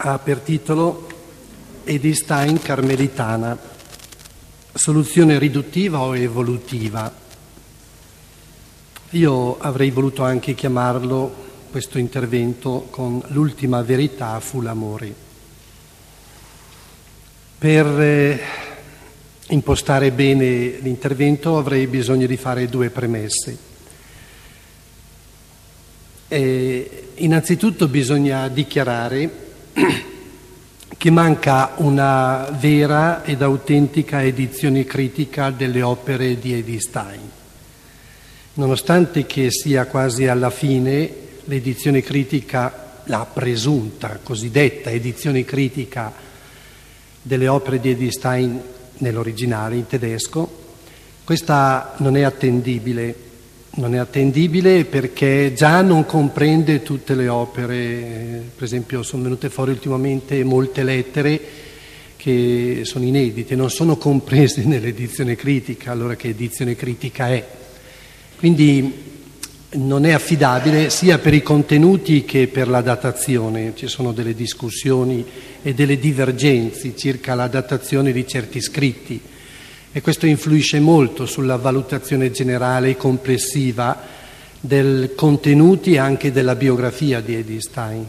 ha per titolo Edith Stein Carmelitana, soluzione riduttiva o evolutiva. Io avrei voluto anche chiamarlo, questo intervento, con l'ultima verità fu l'amore. Per impostare bene l'intervento avrei bisogno di fare due premesse. Innanzitutto bisogna dichiarare che manca una vera ed autentica edizione critica delle opere di Edith Stein. Nonostante che sia quasi alla fine, l'edizione critica, la presunta, cosiddetta edizione critica delle opere di Edith Stein nell'originale in tedesco, questa non è attendibile. Non è attendibile perché già non comprende tutte le opere. Per esempio sono venute fuori ultimamente molte lettere che sono inedite, non sono comprese nell'edizione critica, allora che edizione critica è? Quindi non è affidabile sia per i contenuti che per la datazione. Ci sono delle discussioni e delle divergenze circa la datazione di certi scritti. E questo influisce molto sulla valutazione generale e complessiva dei contenuti e anche della biografia di Edith Stein.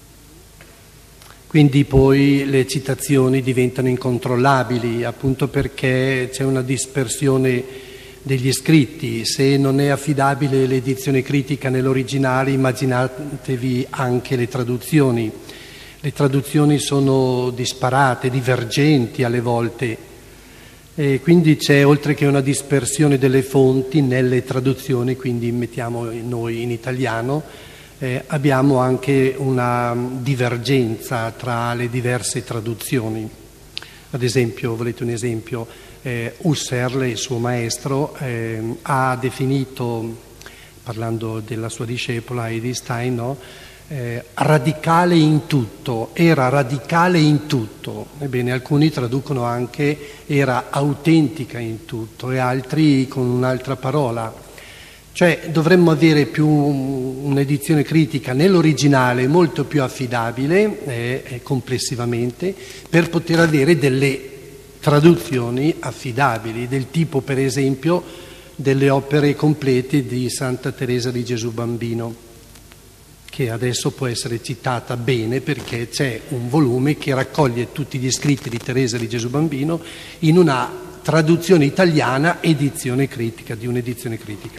Quindi poi le citazioni diventano incontrollabili, appunto perché c'è una dispersione degli scritti. Se non è affidabile l'edizione critica nell'originale, immaginatevi anche le traduzioni. Le traduzioni sono disparate, divergenti alle volte. E quindi c'è, oltre che una dispersione delle fonti nelle traduzioni, quindi mettiamo noi in italiano, abbiamo anche una divergenza tra le diverse traduzioni. Ad esempio, volete un esempio? Husserl, il suo maestro, ha definito, parlando della sua discepola Edith Stein, no? Radicale in tutto, era radicale in tutto. Ebbene, alcuni traducono anche era autentica in tutto e altri con un'altra parola. Cioè dovremmo avere un'edizione critica nell'originale molto più affidabile complessivamente, per poter avere delle traduzioni affidabili, del tipo per esempio delle opere complete di Santa Teresa di Gesù Bambino, che adesso può essere citata bene perché c'è un volume che raccoglie tutti gli scritti di Teresa di Gesù Bambino in una traduzione italiana, edizione critica, di un'edizione critica.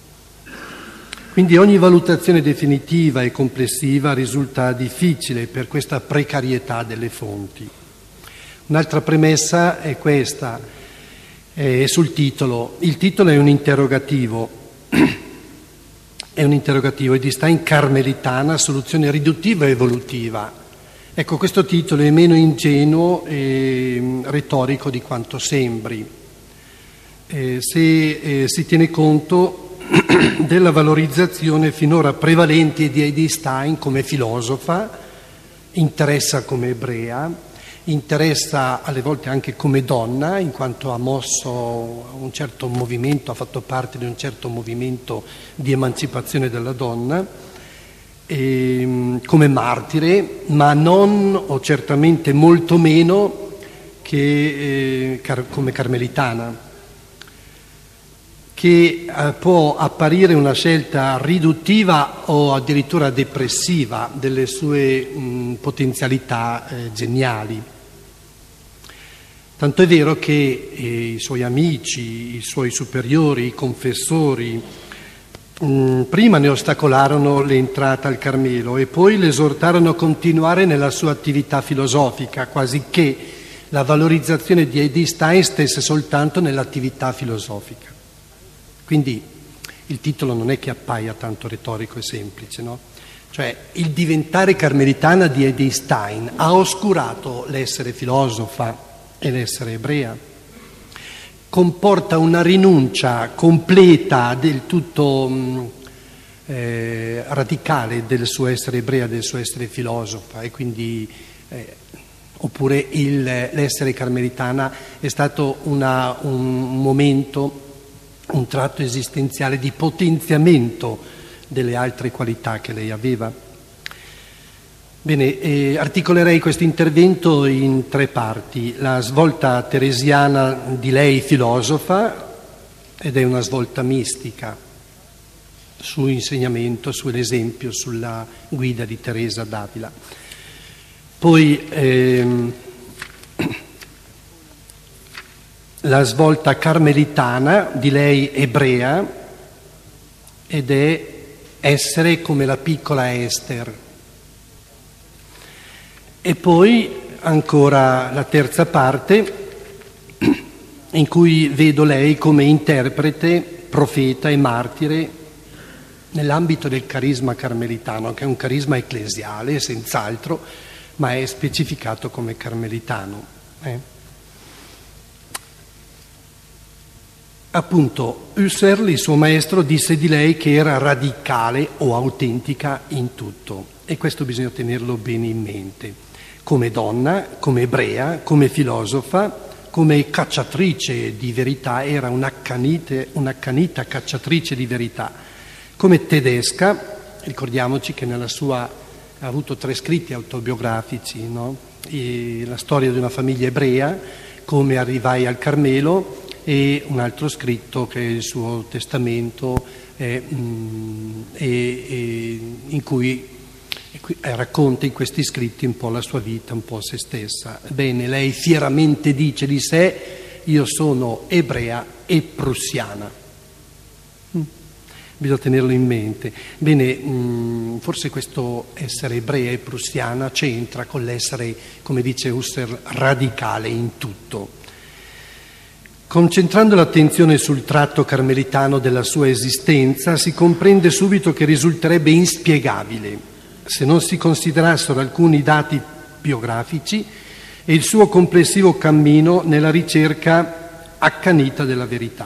Quindi ogni valutazione definitiva e complessiva risulta difficile per questa precarietà delle fonti. Un'altra premessa è questa, sul titolo. Il titolo è un interrogativo. È un interrogativo, Edith Stein Carmelitana, soluzione riduttiva e evolutiva. Ecco, questo titolo è meno ingenuo e retorico di quanto sembri, se si tiene conto della valorizzazione finora prevalente di Edith Stein come filosofa, interessa come ebrea, interessa alle volte anche come donna, in quanto ha mosso un certo movimento, ha fatto parte di un certo movimento di emancipazione della donna, come martire, ma non, o certamente molto meno, che come carmelitana, che può apparire una scelta riduttiva o addirittura depressiva delle sue potenzialità geniali. Tanto è vero che i suoi amici, i suoi superiori, i confessori, prima ne ostacolarono l'entrata al Carmelo e poi le esortarono a continuare nella sua attività filosofica, quasi che la valorizzazione di Edith Stein stesse soltanto nell'attività filosofica. Quindi il titolo non è che appaia tanto retorico e semplice, no? Cioè il diventare carmelitana di Edith Stein ha oscurato l'essere filosofa e l'essere ebrea. Comporta una rinuncia completa, del tutto radicale del suo essere ebrea, del suo essere filosofa, e quindi oppure l'essere carmelitana è stato un momento, un tratto esistenziale di potenziamento delle altre qualità che lei aveva. Bene, articolerei questo intervento in 3 parti. La svolta teresiana di lei filosofa, ed è una svolta mistica, su insegnamento, sull'esempio, sulla guida di Teresa d'Avila. Poi la svolta carmelitana di lei ebrea, ed è essere come la piccola Ester. E poi ancora la terza parte, in cui vedo lei come interprete, profeta e martire nell'ambito del carisma carmelitano, che è un carisma ecclesiale, senz'altro, ma è specificato come carmelitano. Appunto, Husserl, il suo maestro, disse di lei che era radicale o autentica in tutto, e questo bisogna tenerlo bene in mente. Come donna, come ebrea, come filosofa, come cacciatrice di verità, era un'accanita cacciatrice di verità. Come tedesca, ricordiamoci che nella sua ha avuto 3 scritti autobiografici, no? La storia di una famiglia ebrea, come arrivai al Carmelo, e un altro scritto che è il suo testamento, in cui racconta in questi scritti un po' la sua vita, un po' se stessa. Bene, lei fieramente dice di sé: io sono ebrea e prussiana. Bisogna tenerlo in mente. Bene, forse questo essere ebrea e prussiana c'entra con l'essere, come dice Husserl, radicale in tutto. Concentrando l'attenzione sul tratto carmelitano della sua esistenza, si comprende subito che risulterebbe inspiegabile se non si considerassero alcuni dati biografici e il suo complessivo cammino nella ricerca accanita della verità.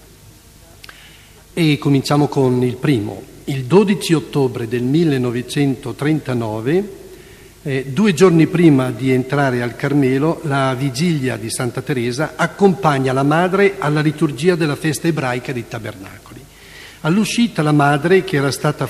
E cominciamo con il primo. Il 12 ottobre del 1939, 2 giorni prima di entrare al Carmelo, la vigilia di Santa Teresa accompagna la madre alla liturgia della festa ebraica dei Tabernacoli. All'uscita la madre, che era stata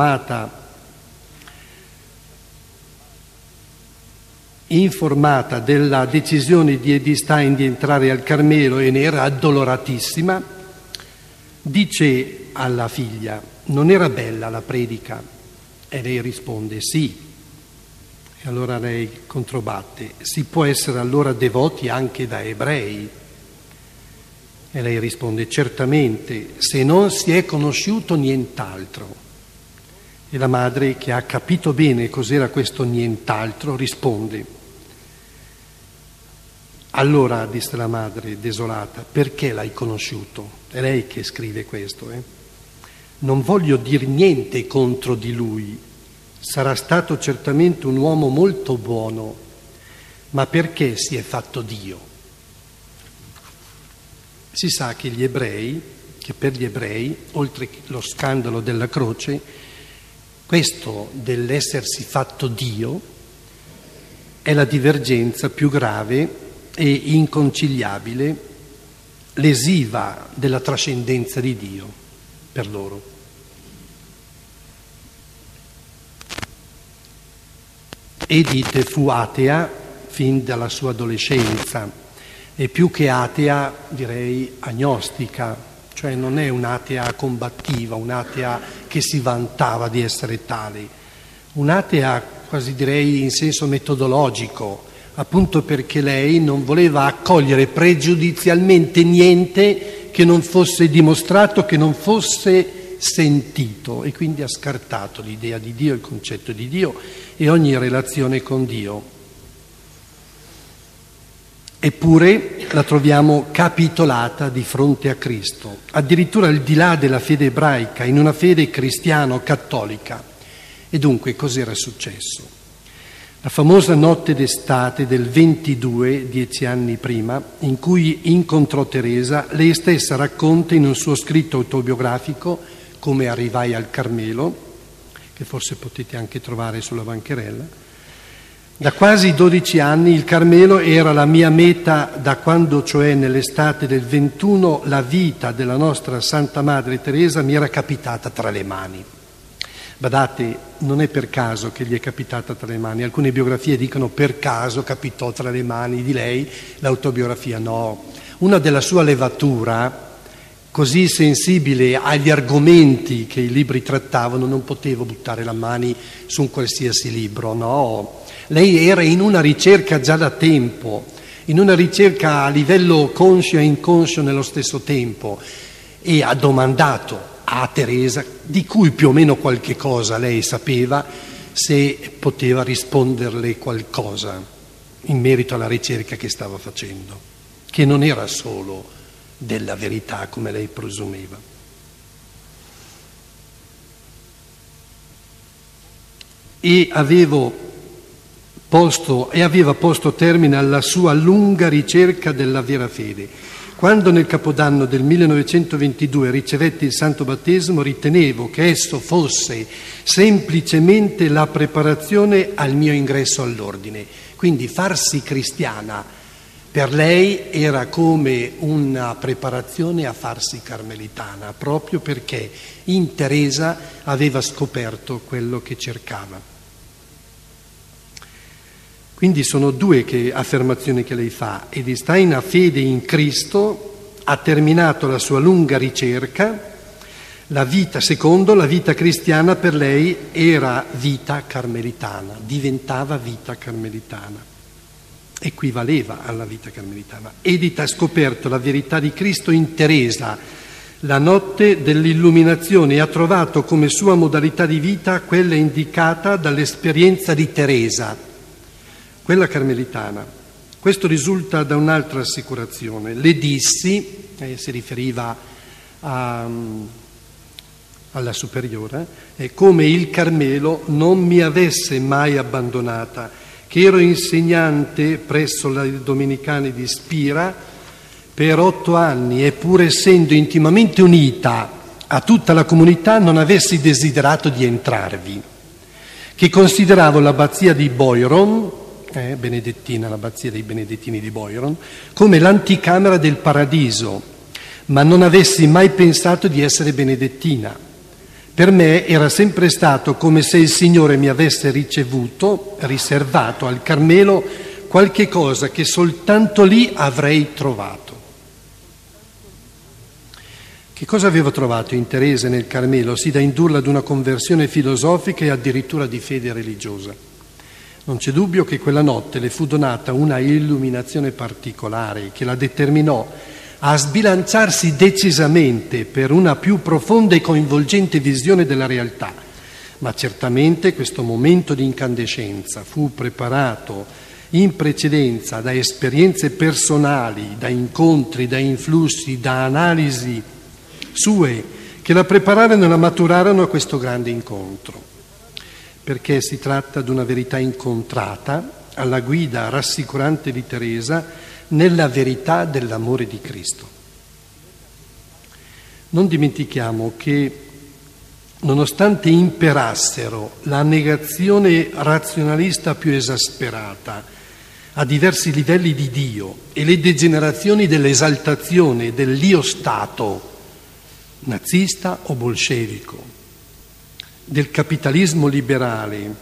informata della decisione di Edith Stein di entrare al Carmelo e ne era addoloratissima, dice alla figlia: non era bella la predica? E lei risponde: sì. E allora lei controbatte: si può essere allora devoti anche da ebrei? E lei risponde: certamente, se non si è conosciuto nient'altro. E la madre, che ha capito bene cos'era questo nient'altro, risponde: allora, disse la madre desolata, perché l'hai conosciuto? È lei che scrive questo. Non voglio dir niente contro di lui, sarà stato certamente un uomo molto buono, ma perché si è fatto Dio? Si sa che per gli ebrei, oltre lo scandalo della croce, questo dell'essersi fatto Dio è la divergenza più grave e inconciliabile, lesiva della trascendenza di Dio per loro. Edith fu atea fin dalla sua adolescenza, e più che atea direi agnostica, cioè non è un'atea combattiva, un'atea che si vantava di essere tale, un'atea quasi direi in senso metodologico, appunto perché lei non voleva accogliere pregiudizialmente niente che non fosse dimostrato, che non fosse sentito, e quindi ha scartato l'idea di Dio, il concetto di Dio e ogni relazione con Dio. Eppure la troviamo capitolata di fronte a Cristo, addirittura al di là della fede ebraica, in una fede cristiano-cattolica. E dunque cos'era successo? La famosa notte d'estate del 22, 10 anni prima, in cui incontrò Teresa, lei stessa racconta in un suo scritto autobiografico come arrivai al Carmelo, che forse potete anche trovare sulla bancherella. Da quasi 12 anni il Carmelo era la mia meta, da quando, cioè nell'estate del 21, la vita della nostra Santa Madre Teresa mi era capitata tra le mani. Badate, non è per caso che gli è capitata tra le mani. Alcune biografie dicono per caso capitò tra le mani di lei, l'autobiografia no. Una della sua levatura, così sensibile agli argomenti che i libri trattavano, non potevo buttare le mani su un qualsiasi libro, no. Lei era in una ricerca già da tempo, in una ricerca a livello conscio e inconscio nello stesso tempo, e ha domandato a Teresa, di cui più o meno qualche cosa lei sapeva, se poteva risponderle qualcosa in merito alla ricerca che stava facendo, che non era solo della verità come lei presumeva. E aveva posto termine alla sua lunga ricerca della vera fede. Quando nel Capodanno del 1922 ricevetti il Santo Battesimo, ritenevo che esso fosse semplicemente la preparazione al mio ingresso all'ordine. Quindi farsi cristiana per lei era come una preparazione a farsi carmelitana, proprio perché in Teresa aveva scoperto quello che cercava. Quindi sono due affermazioni che lei fa. Edstein ha fede in Cristo, ha terminato la sua lunga ricerca, la vita cristiana per lei era vita carmelitana, diventava vita carmelitana, equivaleva alla vita carmelitana. Edith ha scoperto la verità di Cristo in Teresa, la notte dell'illuminazione, e ha trovato come sua modalità di vita quella indicata dall'esperienza di Teresa, quella carmelitana. Questo risulta da un'altra assicurazione. Le dissi, si riferiva alla superiore, come il Carmelo non mi avesse mai abbandonata, che ero insegnante presso le Domenicane di Spira per 8 anni e pur essendo intimamente unita a tutta la comunità non avessi desiderato di entrarvi, che consideravo l'abbazia di Boiron, benedettina, l'abbazia dei benedettini di Boiron, come l'anticamera del paradiso, ma non avessi mai pensato di essere benedettina. Per me era sempre stato come se il Signore mi avesse riservato al Carmelo qualche cosa che soltanto lì avrei trovato. Che cosa avevo trovato in Teresa nel Carmelo, sì da indurla ad una conversione filosofica e addirittura di fede religiosa? Non c'è dubbio che quella notte le fu donata una illuminazione particolare che la determinò a sbilanciarsi decisamente per una più profonda e coinvolgente visione della realtà. Ma certamente questo momento di incandescenza fu preparato in precedenza da esperienze personali, da incontri, da influssi, da analisi sue che la prepararono e la maturarono a questo grande incontro. Perché si tratta di una verità incontrata alla guida rassicurante di Teresa nella verità dell'amore di Cristo. Non dimentichiamo che nonostante imperassero la negazione razionalista più esasperata a diversi livelli di Dio e le degenerazioni dell'esaltazione dell'io-stato nazista o bolscevico, del capitalismo liberale,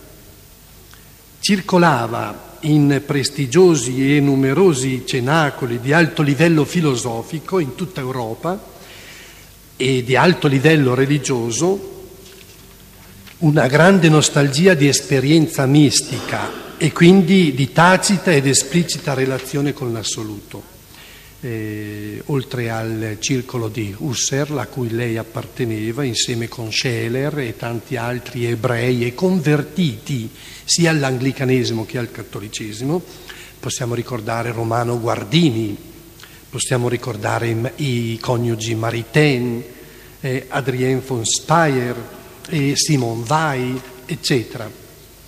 circolava in prestigiosi e numerosi cenacoli di alto livello filosofico in tutta Europa e di alto livello religioso una grande nostalgia di esperienza mistica e quindi di tacita ed esplicita relazione con l'assoluto. Oltre al circolo di Husserl a cui lei apparteneva insieme con Scheler e tanti altri ebrei e convertiti sia all'anglicanesimo che al cattolicesimo, possiamo ricordare Romano Guardini, possiamo ricordare i coniugi Maritain, Adrien von Speyer, Simone Weil, eccetera.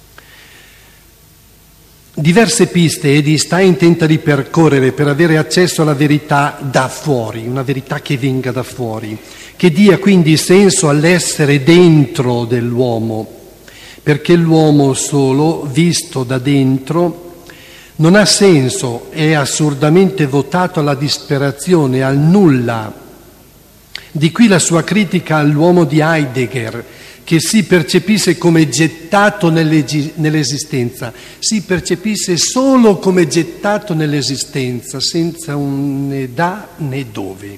Diverse piste Edstein tenta di percorrere per avere accesso alla verità da fuori, una verità che venga da fuori, che dia quindi senso all'essere dentro dell'uomo, perché l'uomo solo, visto da dentro, non ha senso, è assurdamente votato alla disperazione, al nulla. Di qui la sua critica all'uomo di Heidegger, che si percepisse come gettato nell'esistenza, si percepisse solo come gettato nell'esistenza, senza un né da né dove.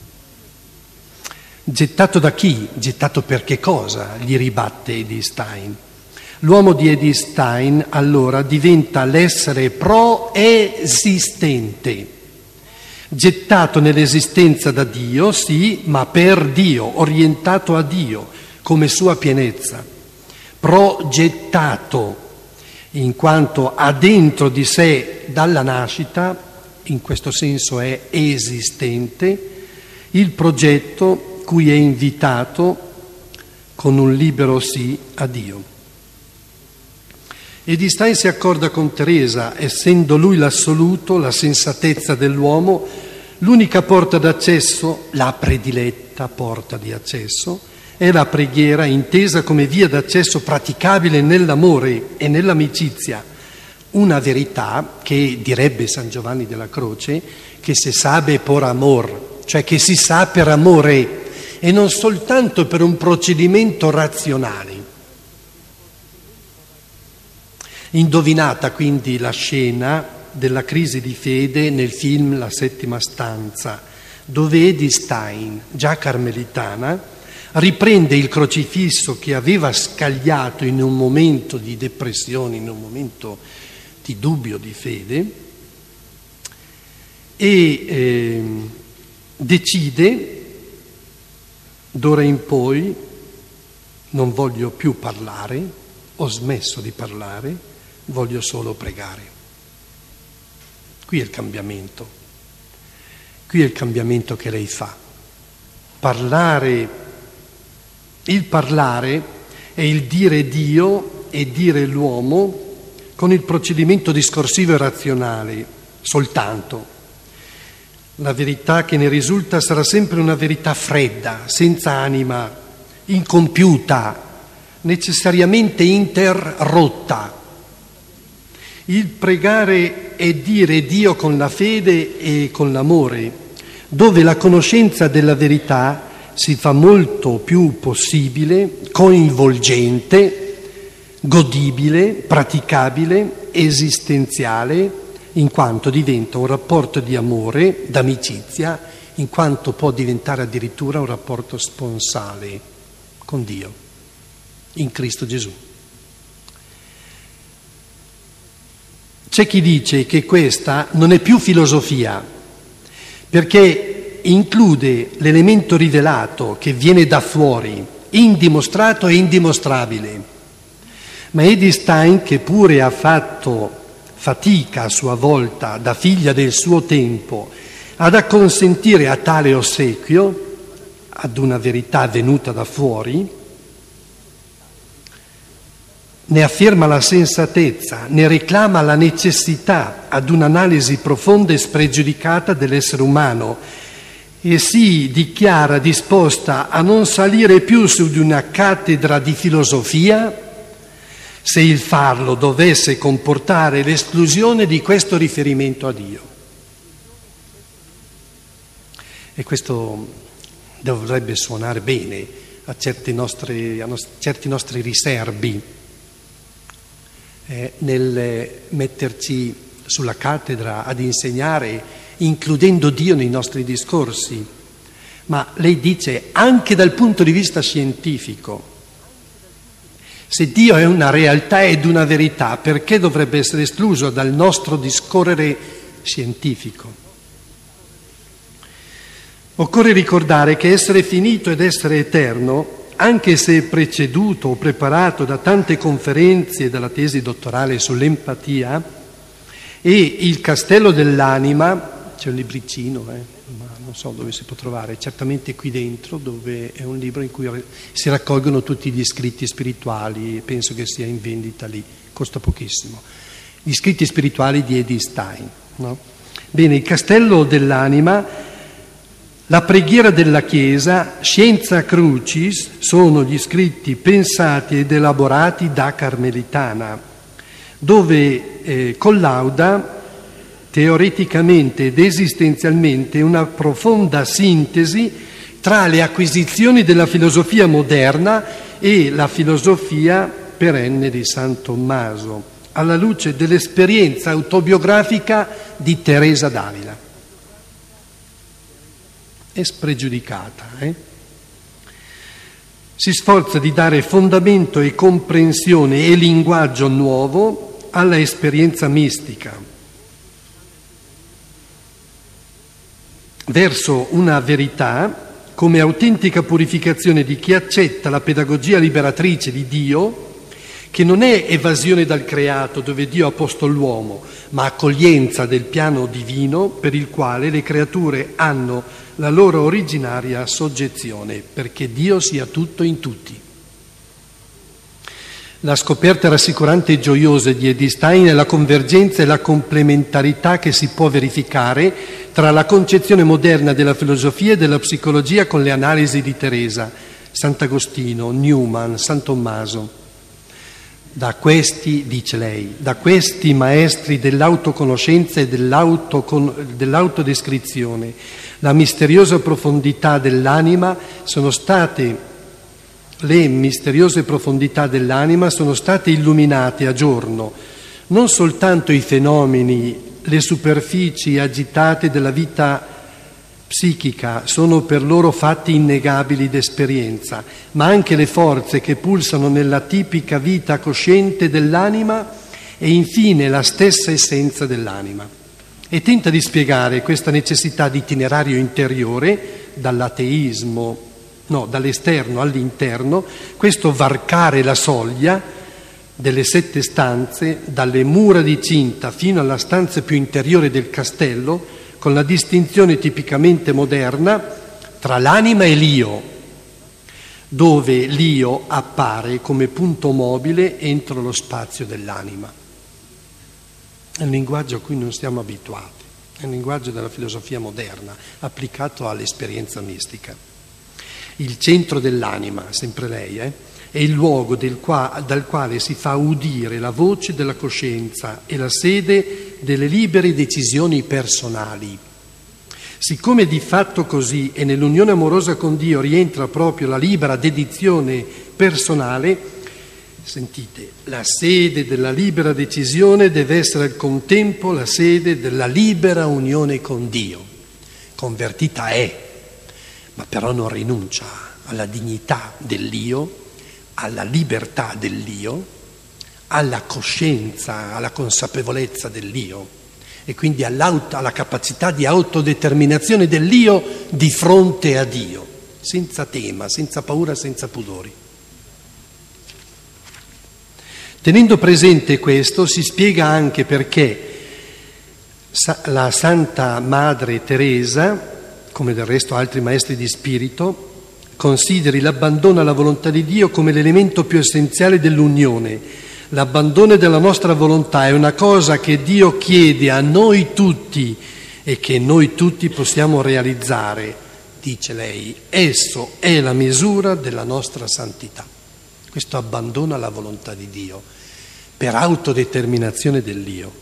Gettato da chi? Gettato per che cosa? Gli ribatte Edith Stein. L'uomo di Edith Stein allora diventa l'essere proesistente, gettato nell'esistenza da Dio, sì, ma per Dio, orientato a Dio come sua pienezza, progettato, in quanto ha dentro di sé dalla nascita, in questo senso è esistente, il progetto cui è invitato con un libero sì a Dio. Edith Stein si accorda con Teresa, essendo lui l'assoluto, la sensatezza dell'uomo, l'unica porta d'accesso, la prediletta porta di accesso, è la preghiera intesa come via d'accesso praticabile nell'amore e nell'amicizia, una verità che, direbbe San Giovanni della Croce, che se sabe por amor, cioè che si sa per amore e non soltanto per un procedimento razionale. Indovinata quindi la scena della crisi di fede nel film La settima stanza, dove Edith Stein, già carmelitana, riprende il crocifisso che aveva scagliato in un momento di depressione, in un momento di dubbio di fede, e decide, d'ora in poi non voglio più parlare, ho smesso di parlare, voglio solo pregare. Qui è il cambiamento che lei fa. Il parlare è il dire Dio e dire l'uomo con il procedimento discorsivo e razionale, soltanto. La verità che ne risulta sarà sempre una verità fredda, senza anima, incompiuta, necessariamente interrotta. Il pregare è dire Dio con la fede e con l'amore, dove la conoscenza della verità si fa molto più possibile, coinvolgente, godibile, praticabile, esistenziale, in quanto diventa un rapporto di amore, d'amicizia, in quanto può diventare addirittura un rapporto sponsale con Dio, in Cristo Gesù. C'è chi dice che questa non è più filosofia, perché include l'elemento rivelato che viene da fuori, indimostrato e indimostrabile. Ma Edith Stein, che pure ha fatto fatica a sua volta, da figlia del suo tempo, ad acconsentire a tale ossequio, ad una verità venuta da fuori, ne afferma la sensatezza, ne reclama la necessità ad un'analisi profonda e spregiudicata dell'essere umano e si dichiara disposta a non salire più su di una cattedra di filosofia se il farlo dovesse comportare l'esclusione di questo riferimento a Dio. E questo dovrebbe suonare bene a certi nostri riserbi nel metterci sulla cattedra ad insegnare, includendo Dio nei nostri discorsi. Ma lei dice anche dal punto di vista scientifico. Se Dio è una realtà ed una verità, perché dovrebbe essere escluso dal nostro discorrere scientifico? Occorre ricordare che essere finito ed essere eterno, anche se preceduto o preparato da tante conferenze e dalla tesi dottorale sull'empatia, e il castello dell'anima, c'è un libricino, ma non so dove si può trovare, certamente qui dentro, dove è un libro in cui si raccolgono tutti gli scritti spirituali, penso che sia in vendita lì, costa pochissimo. Gli scritti spirituali di Edith Stein, no? Bene, il castello dell'anima, la preghiera della Chiesa, Scientia Crucis, sono gli scritti pensati ed elaborati da Carmelitana, dove collauda teoreticamente ed esistenzialmente una profonda sintesi tra le acquisizioni della filosofia moderna e la filosofia perenne di San Tommaso, alla luce dell'esperienza autobiografica di Teresa d'Avila. È spregiudicata, Si sforza di dare fondamento e comprensione e linguaggio nuovo alla esperienza mistica, verso una verità come autentica purificazione di chi accetta la pedagogia liberatrice di Dio, che non è evasione dal creato dove Dio ha posto l'uomo, ma accoglienza del piano divino per il quale le creature hanno la loro originaria soggezione, perché Dio sia tutto in tutti. La scoperta rassicurante e gioiosa di Edith Stein è la convergenza e la complementarità che si può verificare tra la concezione moderna della filosofia e della psicologia con le analisi di Teresa, Sant'Agostino, Newman, San Tommaso. Da questi, dice lei, da questi maestri dell'autoconoscenza e dell'autodescrizione, la misteriosa profondità dell'anima le misteriose profondità dell'anima sono state illuminate a giorno, non soltanto i fenomeni, le superfici agitate della vita psichica sono per loro fatti innegabili d'esperienza, ma anche le forze che pulsano nella tipica vita cosciente dell'anima e infine la stessa essenza dell'anima. E tenta di spiegare questa necessità di itinerario interiore dall'esterno all'interno, questo varcare la soglia delle 7 stanze, dalle mura di cinta fino alla stanza più interiore del castello, con la distinzione tipicamente moderna tra l'anima e l'io, dove l'io appare come punto mobile entro lo spazio dell'anima. È un linguaggio a cui non siamo abituati, è un linguaggio della filosofia moderna, applicato all'esperienza mistica. Il centro dell'anima, sempre lei, è il luogo dal quale si fa udire la voce della coscienza e la sede delle libere decisioni personali. Siccome di fatto così e nell'unione amorosa con Dio rientra proprio la libera dedizione personale, sentite, la sede della libera decisione deve essere al contempo la sede della libera unione con Dio. Convertita è, ma però non rinuncia alla dignità dell'io, alla libertà dell'io, alla coscienza, alla consapevolezza dell'io e quindi alla capacità di autodeterminazione dell'io di fronte a Dio, senza tema, senza paura, senza pudori. Tenendo presente questo, si spiega anche perché la Santa Madre Teresa, come del resto altri maestri di spirito, consideri l'abbandono alla volontà di Dio come l'elemento più essenziale dell'unione. L'abbandono della nostra volontà è una cosa che Dio chiede a noi tutti e che noi tutti possiamo realizzare, dice lei. Esso è la misura della nostra santità. Questo abbandono alla volontà di Dio per autodeterminazione dell'io.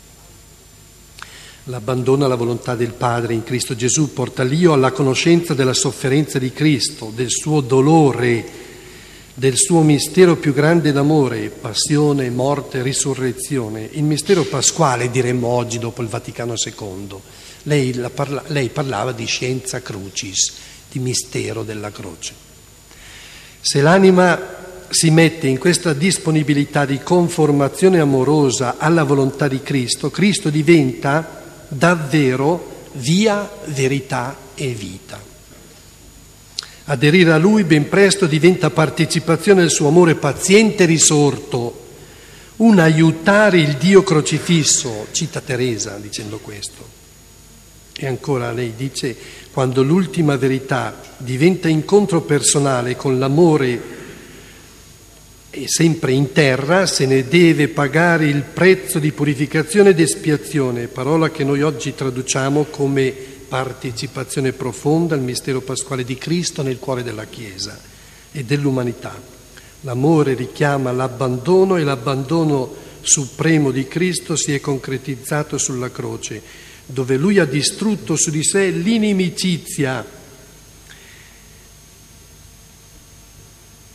L'abbandono alla volontà del Padre in Cristo Gesù porta l'io alla conoscenza della sofferenza di Cristo, del suo dolore, del suo mistero più grande d'amore, passione, morte, risurrezione. Il mistero pasquale, diremmo oggi dopo il Vaticano II. Lei parlava di scienza crucis, di mistero della croce. Se l'anima si mette in questa disponibilità di conformazione amorosa alla volontà di Cristo, Cristo diventa davvero via, verità e vita. Aderire a Lui ben presto diventa partecipazione del suo amore paziente risorto, un aiutare il Dio crocifisso, cita Teresa dicendo questo. E ancora lei dice, quando l'ultima verità diventa incontro personale con l'amore e sempre in terra, se ne deve pagare il prezzo di purificazione ed espiazione, parola che noi oggi traduciamo come partecipazione profonda al mistero pasquale di Cristo nel cuore della Chiesa e dell'umanità. L'amore richiama l'abbandono e l'abbandono supremo di Cristo si è concretizzato sulla croce, dove Lui ha distrutto su di sé l'inimicizia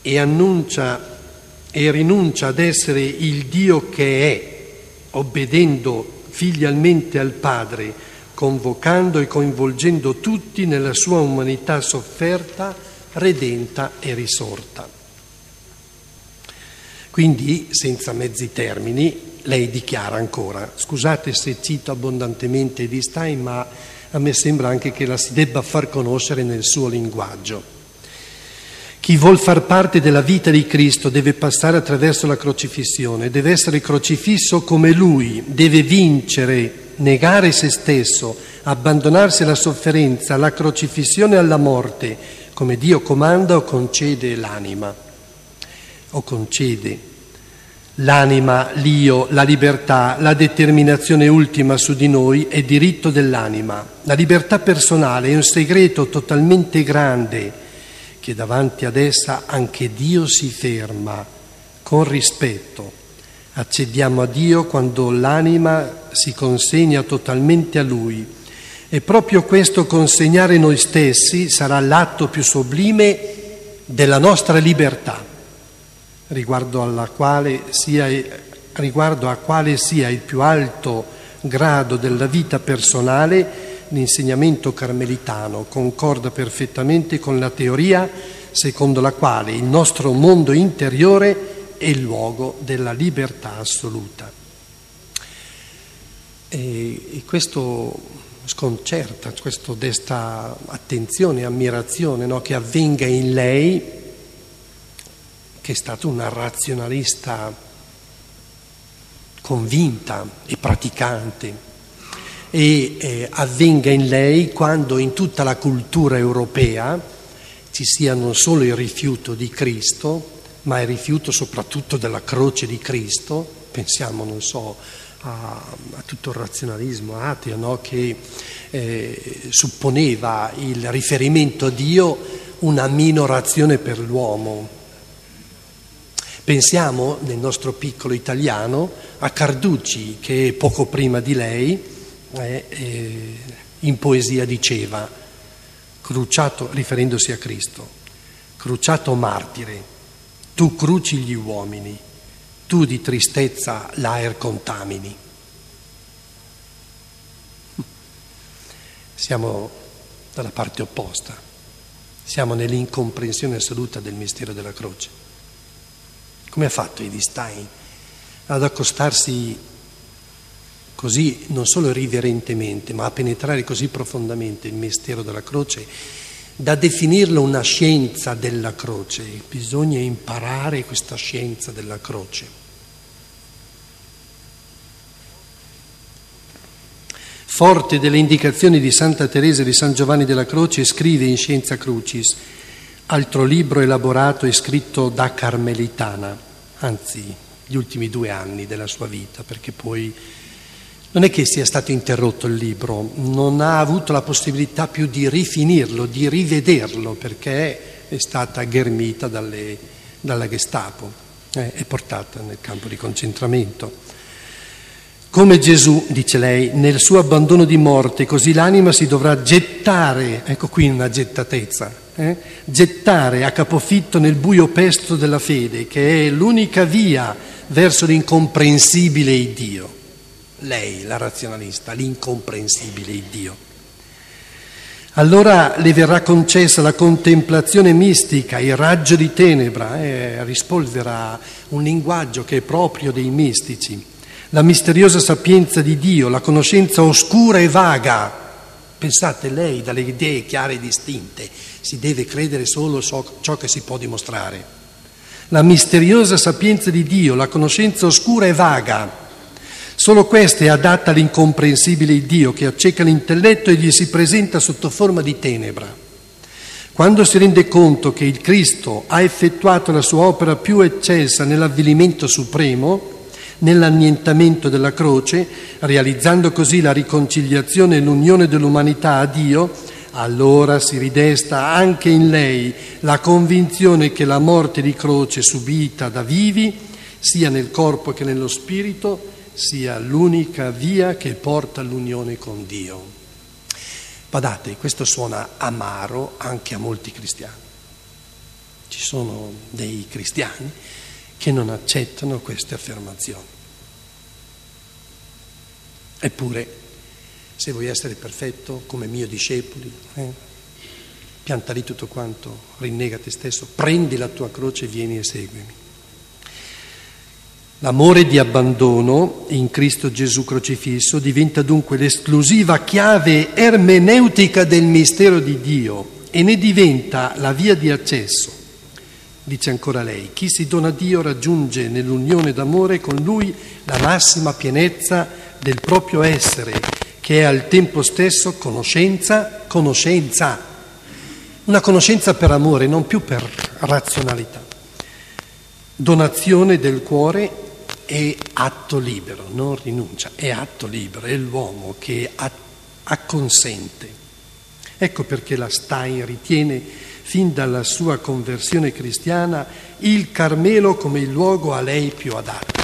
e rinuncia ad essere il Dio che è, obbedendo filialmente al Padre, convocando e coinvolgendo tutti nella sua umanità sofferta, redenta e risorta. Quindi, senza mezzi termini, lei dichiara ancora, scusate se cito abbondantemente Edith Stein, ma a me sembra anche che la si debba far conoscere nel suo linguaggio. Chi vuol far parte della vita di Cristo deve passare attraverso la crocifissione, deve essere crocifisso come Lui, deve vincere, negare se stesso, abbandonarsi alla sofferenza, alla crocifissione e alla morte, come Dio comanda o concede l'anima. O concede l'anima, l'io, la libertà, la determinazione ultima su di noi è diritto dell'anima. La libertà personale è un segreto totalmente grande che davanti ad essa anche Dio si ferma con rispetto. Accediamo a Dio quando l'anima si consegna totalmente a Lui e proprio questo consegnare noi stessi sarà l'atto più sublime della nostra libertà, riguardo a quale sia il più alto grado della vita personale. L'insegnamento carmelitano concorda perfettamente con la teoria secondo la quale il nostro mondo interiore è il luogo della libertà assoluta. E questo sconcerta, questo desta attenzione e ammirazione, no? Che avvenga in lei, che è stata una razionalista convinta e praticante, e avvenga in lei quando in tutta la cultura europea ci sia non solo il rifiuto di Cristo, ma il rifiuto soprattutto della croce di Cristo. Pensiamo, non so, a tutto il razionalismo ateo, no? Che supponeva il riferimento a Dio una minorazione per l'uomo. Pensiamo, nel nostro piccolo italiano, a Carducci, che poco prima di lei in poesia diceva, cruciato, riferendosi a Cristo, cruciato martire, tu cruci gli uomini, tu di tristezza l'aer contamini. Siamo dalla parte opposta, siamo nell'incomprensione assoluta del mistero della croce. Come ha fatto Edith Stein ad accostarsi così, non solo riverentemente, ma a penetrare così profondamente il mistero della croce, da definirlo una scienza della croce? Bisogna imparare questa scienza della croce. Forte delle indicazioni di Santa Teresa di San Giovanni della Croce, scrive in Scienza Crucis, altro libro elaborato e scritto da carmelitana, anzi gli ultimi 2 anni della sua vita, perché poi non è che sia stato interrotto il libro, non ha avuto la possibilità più di rifinirlo, di rivederlo, perché è stata ghermita dalla Gestapo, è portata nel campo di concentramento. Come Gesù, dice lei, nel suo abbandono di morte, così l'anima si dovrà gettare, ecco qui una gettatezza, gettare a capofitto nel buio pesto della fede, che è l'unica via verso l'incomprensibile Iddio. Lei, la razionalista, l'incomprensibile Iddio. Allora le verrà concessa la contemplazione mistica, il raggio di tenebra, rispolvera un linguaggio che è proprio dei mistici, la misteriosa sapienza di Dio, la conoscenza oscura e vaga. Pensate, lei dalle idee chiare e distinte si deve credere solo ciò che si può dimostrare. La misteriosa sapienza di Dio, la conoscenza oscura e vaga. Solo questa è adatta all'incomprensibile Dio che acceca l'intelletto e gli si presenta sotto forma di tenebra. Quando si rende conto che il Cristo ha effettuato la sua opera più eccelsa nell'avvilimento supremo, nell'annientamento della croce, realizzando così la riconciliazione e l'unione dell'umanità a Dio, allora si ridesta anche in lei la convinzione che la morte di croce subita da vivi, sia nel corpo che nello spirito, sia l'unica via che porta all'unione con Dio. Badate, questo suona amaro anche a molti cristiani. Ci sono dei cristiani che non accettano queste affermazioni. Eppure, se vuoi essere perfetto come mio discepoli, pianta lì tutto quanto, rinnega te stesso, prendi la tua croce e vieni e seguimi. L'amore di abbandono in Cristo Gesù crocifisso diventa dunque l'esclusiva chiave ermeneutica del mistero di Dio e ne diventa la via di accesso. Dice ancora lei, chi si dona a Dio raggiunge nell'unione d'amore con Lui la massima pienezza del proprio essere, che è al tempo stesso conoscenza, una conoscenza per amore, non più per razionalità, donazione del cuore e atto libero, non rinuncia, è atto libero, è l'uomo che acconsente. Ecco perché la Stein ritiene fin dalla sua conversione cristiana il Carmelo come il luogo a lei più adatto.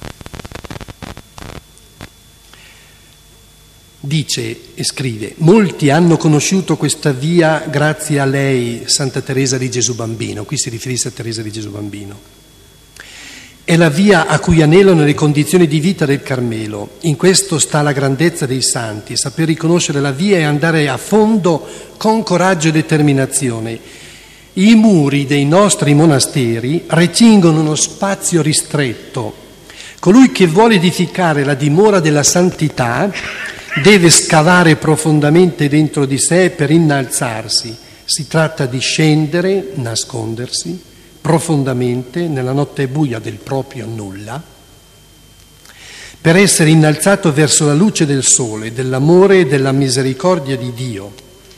Dice e scrive, molti hanno conosciuto questa via grazie a lei, Santa Teresa di Gesù Bambino. Qui si riferisce a Teresa di Gesù Bambino. È la via a cui anelano le condizioni di vita del Carmelo. In questo sta la grandezza dei santi, saper riconoscere la via e andare a fondo con coraggio e determinazione. I muri dei nostri monasteri recingono uno spazio ristretto. Colui che vuole edificare la dimora della santità deve scavare profondamente dentro di sé per innalzarsi. Si tratta di scendere, nascondersi profondamente nella notte buia del proprio nulla, per essere innalzato verso la luce del sole, dell'amore e della misericordia di Dio.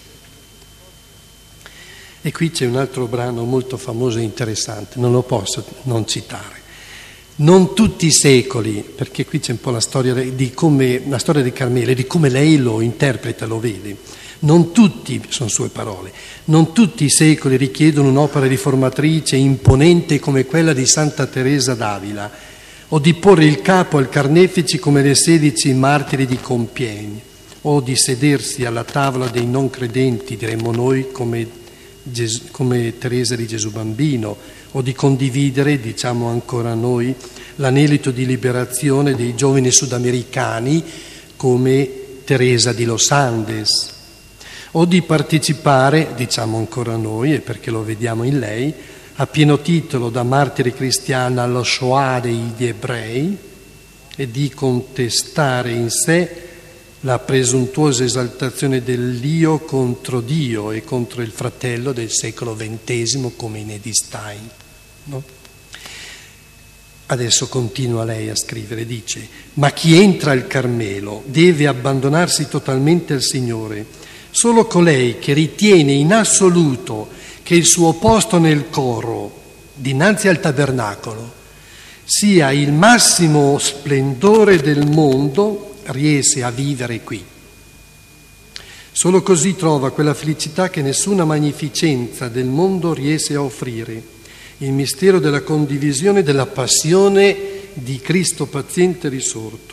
E qui c'è un altro brano molto famoso e interessante, non lo posso non citare. Non tutti i secoli, perché qui c'è un po' la storia di Carmelo e di come lei lo interpreta, lo vede. Non tutti, sono sue parole, non tutti i secoli richiedono un'opera riformatrice imponente come quella di Santa Teresa d'Avila, o di porre il capo al carnefici come le 16 martiri di Compiègne, o di sedersi alla tavola dei non credenti, diremmo noi, come Teresa di Gesù Bambino, o di condividere, diciamo ancora noi, l'anelito di liberazione dei giovani sudamericani come Teresa di Los Andes, o di partecipare, diciamo ancora noi, e perché lo vediamo in lei, a pieno titolo da martire cristiana allo Shoah degli ebrei e di contestare in sé la presuntuosa esaltazione dell'io contro Dio e contro il fratello del secolo XX come in Edith Stein, no? Adesso continua lei a scrivere, dice: ma chi entra al Carmelo deve abbandonarsi totalmente al Signore. Solo colei che ritiene in assoluto che il suo posto nel coro, dinanzi al tabernacolo, sia il massimo splendore del mondo, riesce a vivere qui. Solo così trova quella felicità che nessuna magnificenza del mondo riesce a offrire, il mistero della condivisione della passione di Cristo paziente risorto.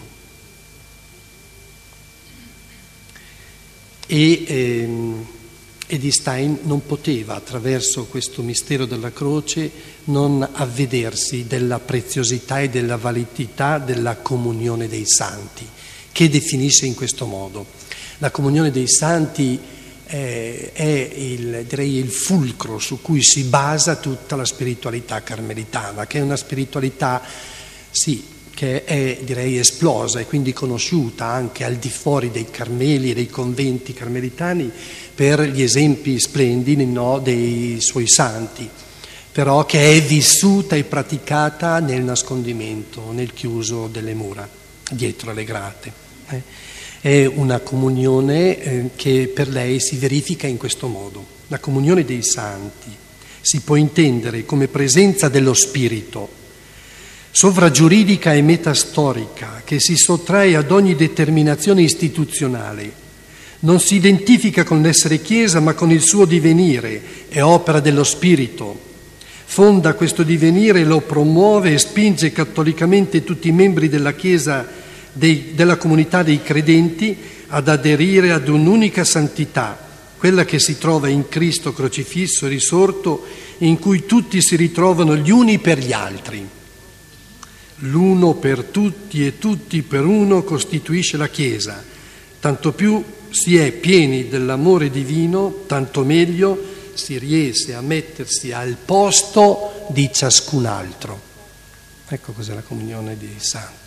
Edith Stein non poteva, attraverso questo mistero della croce, non avvedersi della preziosità e della validità della comunione dei santi, che definisce in questo modo. La comunione dei santi è il fulcro su cui si basa tutta la spiritualità carmelitana, che è una spiritualità, sì, che è, direi, esplosa e quindi conosciuta anche al di fuori dei Carmeli e dei conventi carmelitani per gli esempi splendidi, no, dei suoi santi, però che è vissuta e praticata nel nascondimento, nel chiuso delle mura, dietro le grate. È una comunione che per lei si verifica in questo modo. La comunione dei santi si può intendere come presenza dello Spirito, sovragiuridica e metastorica, che si sottrae ad ogni determinazione istituzionale. Non si identifica con l'essere Chiesa, ma con il suo divenire, è opera dello Spirito. Fonda questo divenire, lo promuove e spinge cattolicamente tutti i membri della Chiesa, della comunità dei credenti, ad aderire ad un'unica santità, quella che si trova in Cristo crocifisso e risorto in cui tutti si ritrovano gli uni per gli altri. L'uno per tutti e tutti per uno costituisce la Chiesa. Tanto più si è pieni dell'amore divino, tanto meglio si riesce a mettersi al posto di ciascun altro. Ecco cos'è la comunione dei santi.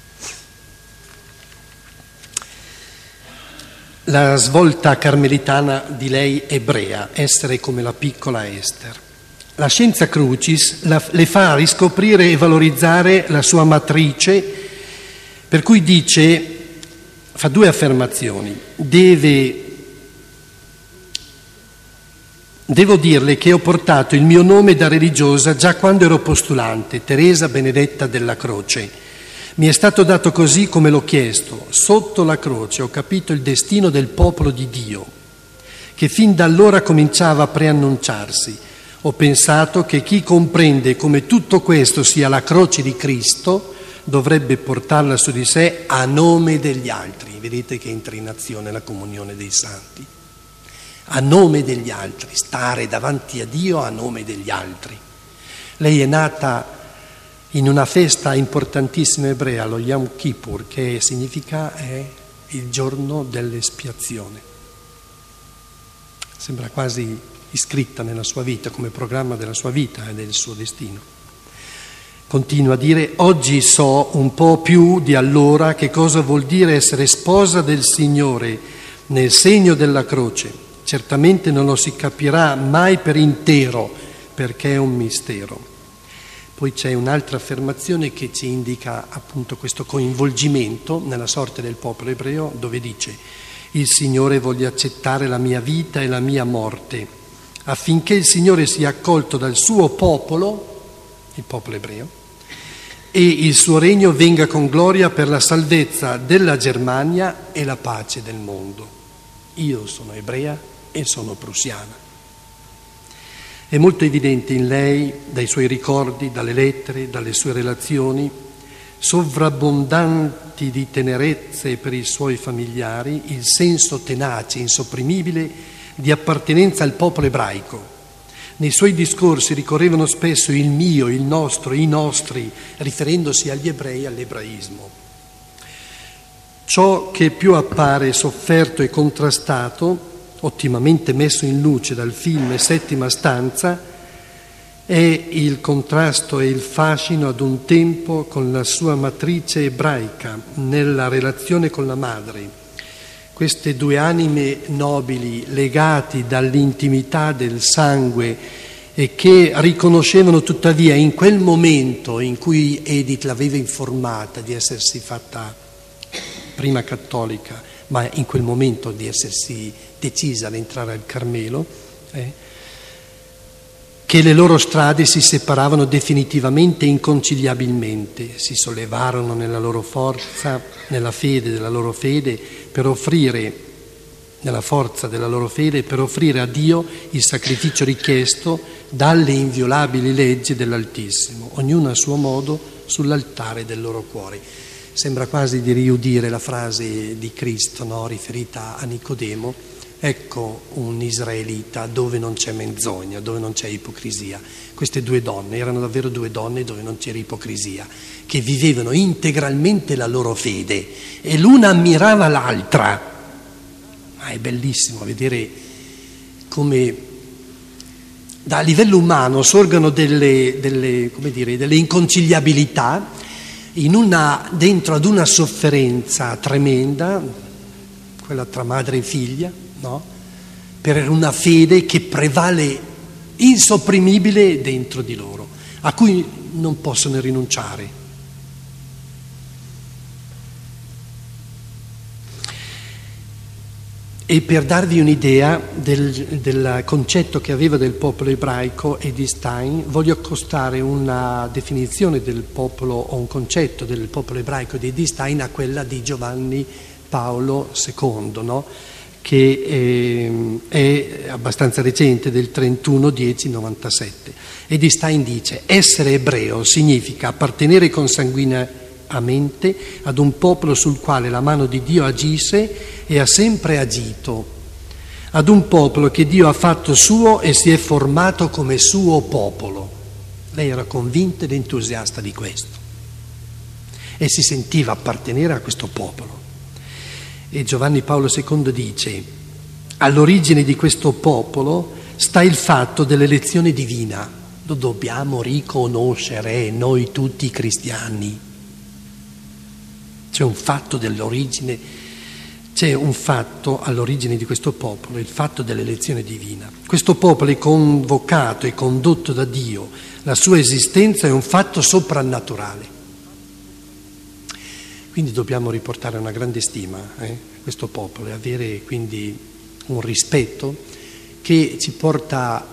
La svolta carmelitana di lei ebrea, essere come la piccola Ester. La scienza Crucis le fa riscoprire e valorizzare la sua matrice, per cui dice, fa due affermazioni. Devo dirle che ho portato il mio nome da religiosa già quando ero postulante, Teresa Benedetta della Croce. Mi è stato dato così come l'ho chiesto. Sotto la croce ho capito il destino del popolo di Dio, che fin da allora cominciava a preannunciarsi. Ho pensato che chi comprende come tutto questo sia la croce di Cristo dovrebbe portarla su di sé a nome degli altri. Vedete che entra in azione la comunione dei santi. A nome degli altri, stare davanti a Dio a nome degli altri. Lei è nata in una festa importantissima ebrea, lo Yom Kippur, che significa è il giorno dell'espiazione. Sembra quasi iscritta nella sua vita, come programma della sua vita e del suo destino. Continua a dire: oggi so un po' più di allora che cosa vuol dire essere sposa del Signore nel segno della croce. Certamente non lo si capirà mai per intero, perché è un mistero. Poi c'è un'altra affermazione che ci indica appunto questo coinvolgimento nella sorte del popolo ebreo, dove dice: il Signore voglia accettare la mia vita e la mia morte, affinché il Signore sia accolto dal suo popolo, il popolo ebreo, e il suo regno venga con gloria per la salvezza della Germania e la pace del mondo. Io sono ebrea e sono prussiana. È molto evidente in lei, dai suoi ricordi, dalle lettere, dalle sue relazioni, sovrabbondanti di tenerezze per i suoi familiari, il senso tenace, insopprimibile di appartenenza al popolo ebraico. Nei suoi discorsi ricorrevano spesso il mio, il nostro, i nostri, riferendosi agli ebrei e all'ebraismo. Ciò che più appare sofferto e contrastato, ottimamente messo in luce dal film Settima stanza, è il contrasto e il fascino ad un tempo con la sua matrice ebraica nella relazione con la madre. Queste due anime nobili legati dall'intimità del sangue e che riconoscevano tuttavia in quel momento in cui Edith l'aveva informata di essersi fatta prima cattolica, ma in quel momento di essersi decisa ad entrare al Carmelo, che le loro strade si separavano definitivamente e inconciliabilmente, si sollevarono nella loro forza, nella fede della loro fede, per offrire, nella forza della loro fede, per offrire a Dio il sacrificio richiesto dalle inviolabili leggi dell'Altissimo, ognuno a suo modo sull'altare del loro cuore. Sembra quasi di riudire la frase di Cristo, no? Riferita a Nicodemo: ecco un israelita dove non c'è menzogna, dove non c'è ipocrisia. Queste due donne erano davvero due donne dove non c'era ipocrisia, che vivevano integralmente la loro fede e l'una ammirava l'altra. Ma è bellissimo vedere come da livello umano sorgano delle inconciliabilità dentro ad una sofferenza tremenda, quella tra madre e figlia, no? Per una fede che prevale insopprimibile dentro di loro, a cui non possono rinunciare. E per darvi un'idea del concetto che aveva del popolo ebraico Edith Stein, voglio accostare una definizione del popolo o un concetto del popolo ebraico di Edith Stein a quella di Giovanni Paolo II, no? Che è abbastanza recente, del 31/10/97. Edith Stein dice: essere ebreo significa appartenere consanguineamente ad un popolo sul quale la mano di Dio agisce e ha sempre agito, ad un popolo che Dio ha fatto suo e si è formato come suo popolo. Lei era convinta ed entusiasta di questo e si sentiva appartenere a questo popolo. E Giovanni Paolo II dice: all'origine di questo popolo sta il fatto dell'elezione divina. Lo dobbiamo riconoscere noi tutti cristiani. C'è un fatto all'origine di questo popolo, il fatto dell'elezione divina. Questo popolo è convocato e condotto da Dio, la sua esistenza è un fatto soprannaturale. Quindi dobbiamo riportare una grande stima a questo popolo e avere quindi un rispetto che ci porta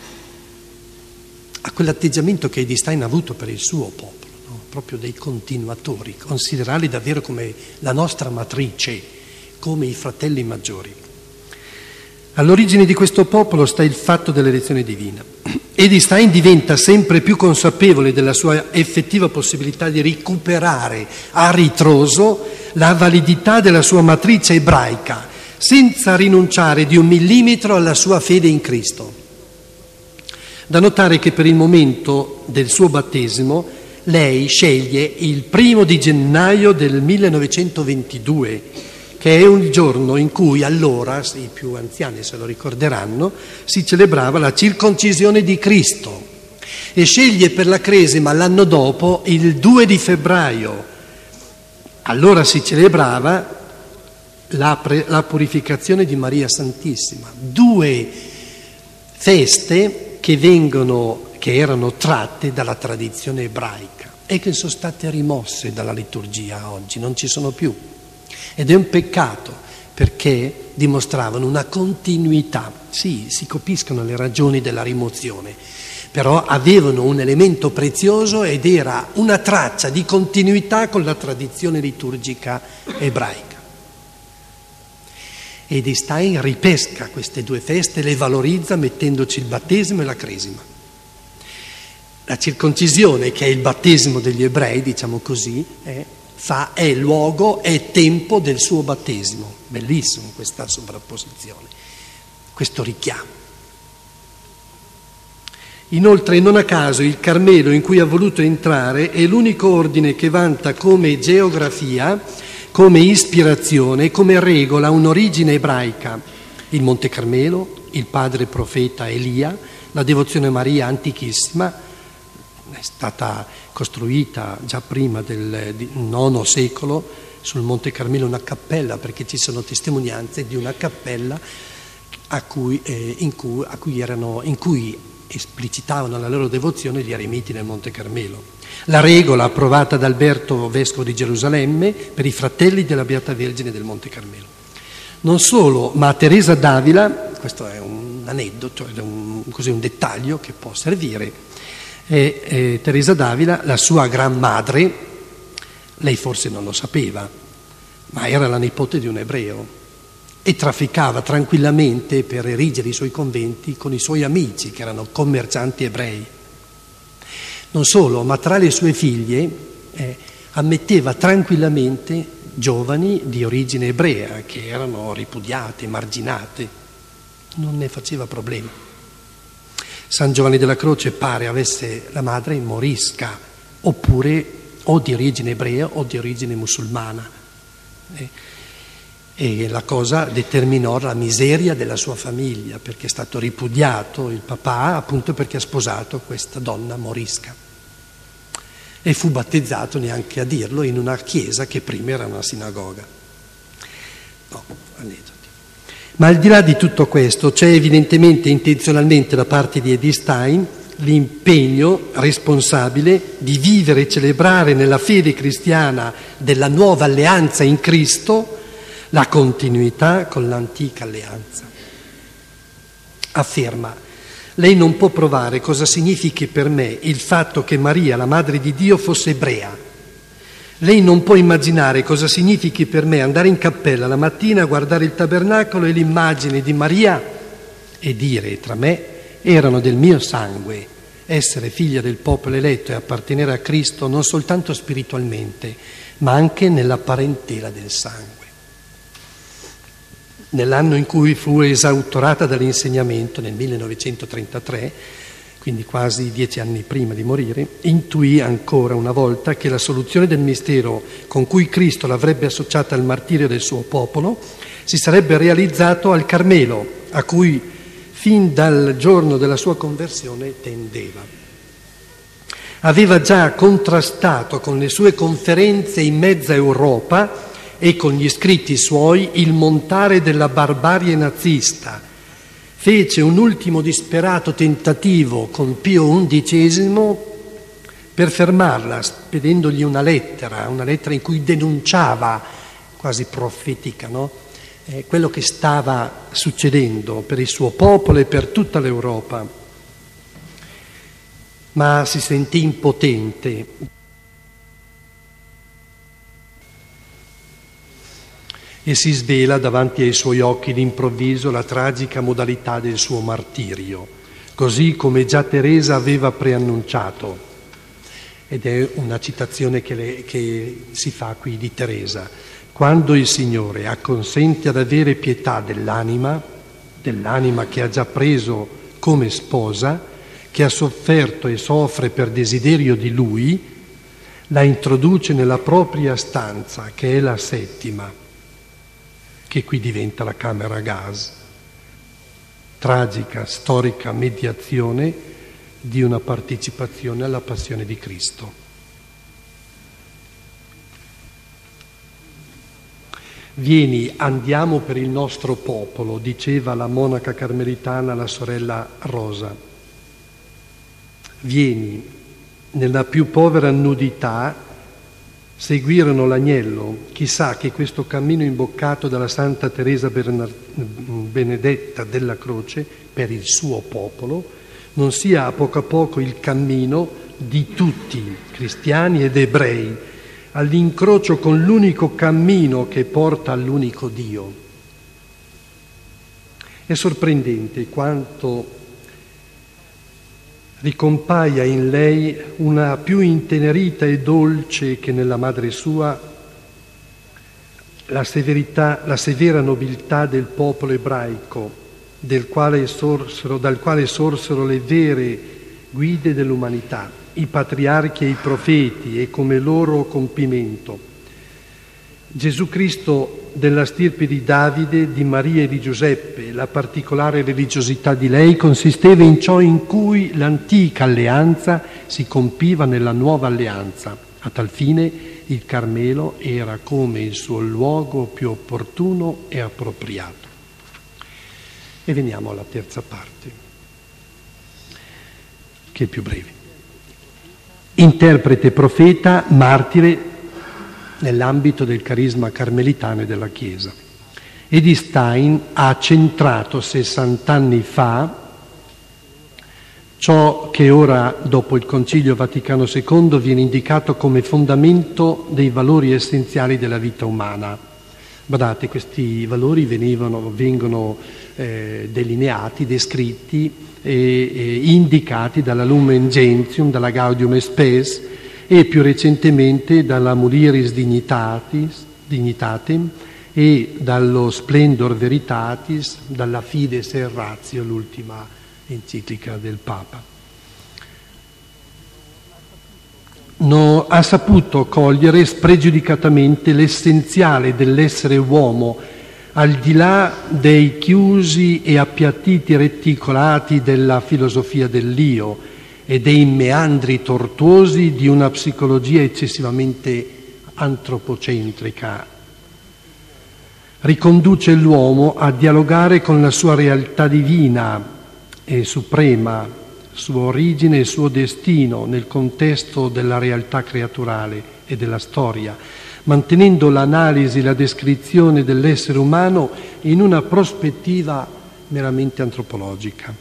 a quell'atteggiamento che Edith Stein ha avuto per il suo popolo, no? Proprio dei continuatori, considerarli davvero come la nostra matrice, come i fratelli maggiori. All'origine di questo popolo sta il fatto dell'elezione divina. Edith Stein diventa sempre più consapevole della sua effettiva possibilità di recuperare a ritroso la validità della sua matrice ebraica, senza rinunciare di un millimetro alla sua fede in Cristo. Da notare che per il momento del suo battesimo lei sceglie il 1 gennaio del 1922, che è un giorno in cui allora, i più anziani se lo ricorderanno, si celebrava la circoncisione di Cristo, e sceglie per la Cresima l'anno dopo il 2 di febbraio. Allora si celebrava la purificazione di Maria Santissima, 2 feste che erano tratte dalla tradizione ebraica e che sono state rimosse dalla liturgia oggi, non ci sono più. Ed è un peccato, perché dimostravano una continuità. Sì, si capiscono le ragioni della rimozione, però avevano un elemento prezioso ed era una traccia di continuità con la tradizione liturgica ebraica. Edith Stein ripesca queste 2 feste, le valorizza mettendoci il battesimo e la Cresima. La circoncisione, che è il battesimo degli ebrei, diciamo così, è luogo, è tempo del suo battesimo. Bellissimo questa sovrapposizione, questo richiamo. Inoltre, non a caso, il Carmelo in cui ha voluto entrare è l'unico ordine che vanta come geografia, come ispirazione, come regola un'origine ebraica. Il Monte Carmelo, il padre profeta Elia, la devozione a Maria antichissima, è stata costruita già prima del IX secolo sul Monte Carmelo una cappella, perché ci sono testimonianze di una cappella in cui esplicitavano la loro devozione gli eremiti nel Monte Carmelo. La regola approvata da Alberto, vescovo di Gerusalemme, per i fratelli della Beata Vergine del Monte Carmelo. Non solo, ma Teresa d'Avila, questo è un aneddoto, è un dettaglio che può servire, Teresa d'Avila, la sua gran madre, lei forse non lo sapeva, ma era la nipote di un ebreo e trafficava tranquillamente per erigere i suoi conventi con i suoi amici che erano commercianti ebrei. Non solo, ma tra le sue figlie ammetteva tranquillamente giovani di origine ebrea che erano ripudiate, marginate, non ne faceva problema. San Giovanni della Croce pare avesse la madre morisca, oppure o di origine ebrea o di origine musulmana. E la cosa determinò la miseria della sua famiglia, perché è stato ripudiato il papà appunto perché ha sposato questa donna morisca. E fu battezzato, neanche a dirlo, in una chiesa che prima era una sinagoga. Aneddoti. Ma al di là di tutto questo c'è evidentemente intenzionalmente da parte di Edith Stein l'impegno responsabile di vivere e celebrare nella fede cristiana della nuova alleanza in Cristo la continuità con l'antica alleanza. Afferma: lei non può provare cosa significhi per me il fatto che Maria, la Madre di Dio, fosse ebrea. Lei non può immaginare cosa significhi per me andare in cappella la mattina a guardare il tabernacolo e l'immagine di Maria e dire tra me: erano del mio sangue, essere figlia del popolo eletto e appartenere a Cristo non soltanto spiritualmente, ma anche nella parentela del sangue. nell'anno in cui fu esautorata dall'insegnamento, nel 1933, quindi quasi 10 anni prima di morire, intuì ancora una volta che la soluzione del mistero con cui Cristo l'avrebbe associata al martirio del suo popolo si sarebbe realizzato al Carmelo, a cui fin dal giorno della sua conversione tendeva. Aveva già contrastato con le sue conferenze in mezza Europa e con gli scritti suoi il montare della barbarie nazista. Fece un ultimo disperato tentativo con Pio XI per fermarla, spedendogli una lettera in cui denunciava, quasi profetica, no? Quello che stava succedendo per il suo popolo e per tutta l'Europa. Ma si sentì impotente. E si svela davanti ai suoi occhi d'improvviso la tragica modalità del suo martirio, così come già Teresa aveva preannunciato. Ed è una citazione che si fa qui di Teresa. Quando il Signore acconsente ad avere pietà dell'anima che ha già preso come sposa, che ha sofferto e soffre per desiderio di Lui, la introduce nella propria stanza, che è la settima, che qui diventa la camera a gas, tragica, storica mediazione di una partecipazione alla passione di Cristo. Vieni, andiamo per il nostro popolo, diceva la monaca carmelitana alla sorella Rosa. Vieni, nella più povera nudità, seguirono l'agnello. Chissà che questo cammino imboccato dalla Santa Teresa Benedetta della Croce per il suo popolo non sia a poco il cammino di tutti, cristiani ed ebrei, all'incrocio con l'unico cammino che porta all'unico Dio. È sorprendente quanto ricompaia in lei una più intenerita e dolce che nella madre sua la severa nobiltà del popolo ebraico, dal quale sorsero le vere guide dell'umanità, i patriarchi e i profeti, e come loro compimento. Gesù Cristo della stirpe di Davide, di Maria e di Giuseppe, la particolare religiosità di lei consisteva in ciò in cui l'antica alleanza si compiva nella nuova alleanza. A tal fine il Carmelo era come il suo luogo più opportuno e appropriato. E veniamo alla terza parte, che è più breve. Interprete, profeta, martire nell'ambito del carisma carmelitano e della Chiesa. Edith Stein ha centrato 60 anni fa ciò che ora, dopo il Concilio Vaticano II, viene indicato come fondamento dei valori essenziali della vita umana. Guardate, questi valori vengono delineati, descritti e indicati dalla Lumen Gentium, dalla Gaudium et Spes, e più recentemente dalla Mulieris Dignitatem e dallo Splendor Veritatis, dalla Fides et Ratio, l'ultima enciclica del Papa. Ha saputo cogliere spregiudicatamente l'essenziale dell'essere uomo, al di là dei chiusi e appiattiti reticolati della filosofia dell'io e dei meandri tortuosi di una psicologia eccessivamente antropocentrica. Riconduce l'uomo a dialogare con la sua realtà divina e suprema, sua origine e suo destino nel contesto della realtà creaturale e della storia, mantenendo l'analisi e la descrizione dell'essere umano in una prospettiva meramente antropologica.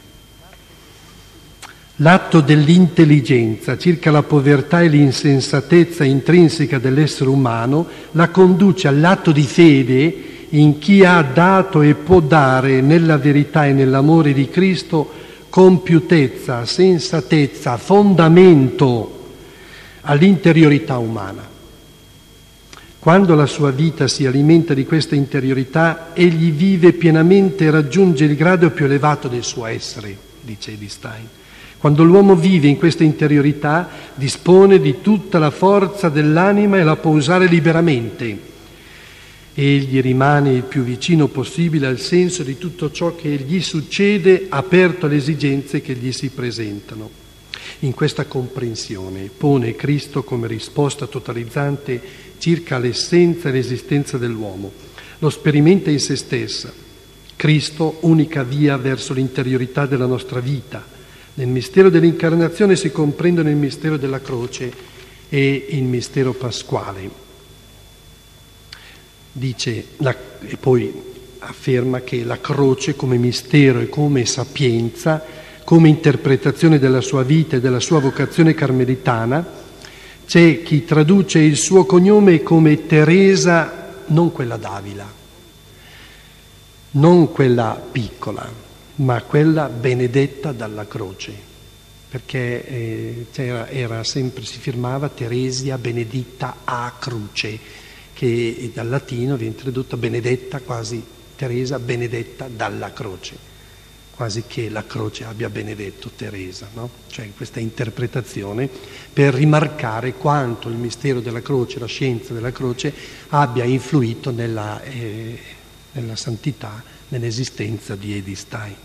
L'atto dell'intelligenza circa la povertà e l'insensatezza intrinseca dell'essere umano la conduce all'atto di fede in chi ha dato e può dare nella verità e nell'amore di Cristo compiutezza, sensatezza, fondamento all'interiorità umana. Quando la sua vita si alimenta di questa interiorità, egli vive pienamente e raggiunge il grado più elevato del suo essere, dice Edith Stein. Quando l'uomo vive in questa interiorità, dispone di tutta la forza dell'anima e la può usare liberamente. Egli rimane il più vicino possibile al senso di tutto ciò che gli succede, aperto alle esigenze che gli si presentano. In questa comprensione pone Cristo come risposta totalizzante circa l'essenza e l'esistenza dell'uomo. Lo sperimenta in se stessa. Cristo, unica via verso l'interiorità della nostra vita. Nel mistero dell'incarnazione si comprendono il mistero della croce e il mistero pasquale. Dice, e poi afferma che la croce come mistero e come sapienza, come interpretazione della sua vita e della sua vocazione carmelitana, c'è chi traduce il suo cognome come Teresa, non quella d'Avila, non quella piccola, ma quella benedetta dalla croce, perché si firmava Teresia Benedicta a Cruce, che dal latino viene tradotto benedetta, quasi Teresa benedetta dalla croce, quasi che la croce abbia benedetto Teresa, no? Cioè questa interpretazione per rimarcare quanto il mistero della croce, la scienza della croce abbia influito nella santità, nell'esistenza di Edith Stein.